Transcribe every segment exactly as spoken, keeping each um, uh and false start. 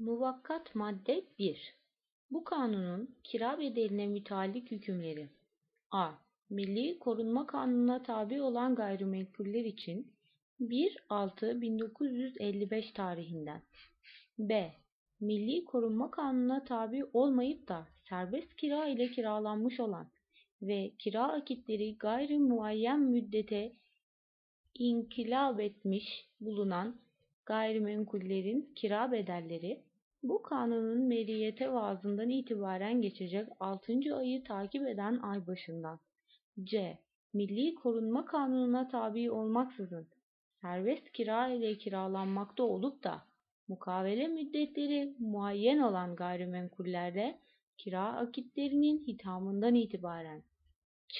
Muvakkat madde bir. Bu kanunun kira bedeline müteallik hükümleri: A. Milli Korunma Kanunu'na tabi olan gayrimenkuller için bir altı bin dokuz yüz elli beş tarihinden. B. Milli Korunma Kanunu'na tabi olmayıp da serbest kira ile kiralanmış olan ve kira akitleri gayri muayyen müddete inkılap etmiş bulunan gayrimenkullerin kira bedelleri, bu kanunun meriyete vaazından itibaren geçecek altıncı ayı takip eden ay başından. C. Milli Korunma Kanunu'na tabi olmaksızın serbest kira ile kiralanmakta olup da mukavele müddetleri muayyen olan gayrimenkullerde kira akitlerinin hitamından itibaren. Ç.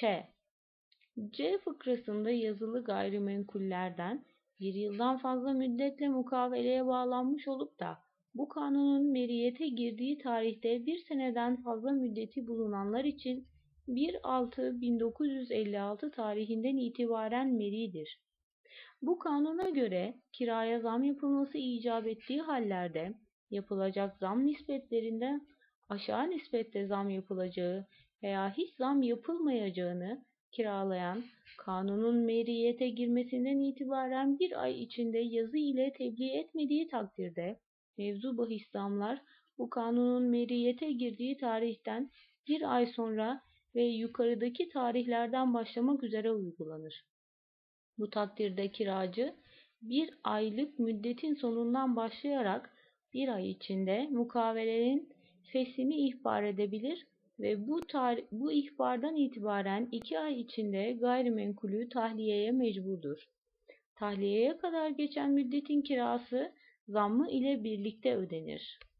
C fıkrasında yazılı gayrimenkullerden bir yıldan fazla müddetle mukaveleye bağlanmış olup da bu kanunun meriyete girdiği tarihte bir seneden fazla müddeti bulunanlar için bir altı bin dokuz yüz elli altı tarihinden itibaren meridir. Bu kanuna göre kiraya zam yapılması icap ettiği hallerde yapılacak zam nispetlerinden aşağı nispette zam yapılacağı veya hiç zam yapılmayacağını kiralayan, kanunun meriyete girmesinden itibaren bir ay içinde yazı ile tebliğ etmediği takdirde mevzu bahis zamlar bu kanunun meriyete girdiği tarihten bir ay sonra ve yukarıdaki tarihlerden başlamak üzere uygulanır. Bu takdirde kiracı bir aylık müddetin sonundan başlayarak bir ay içinde mukavelenin feslini ihbar edebilir ve bu, bu ihbardan itibaren iki ay içinde gayrimenkulü tahliyeye mecburdur. Tahliyeye kadar geçen müddetin kirası zammı ile birlikte ödenir.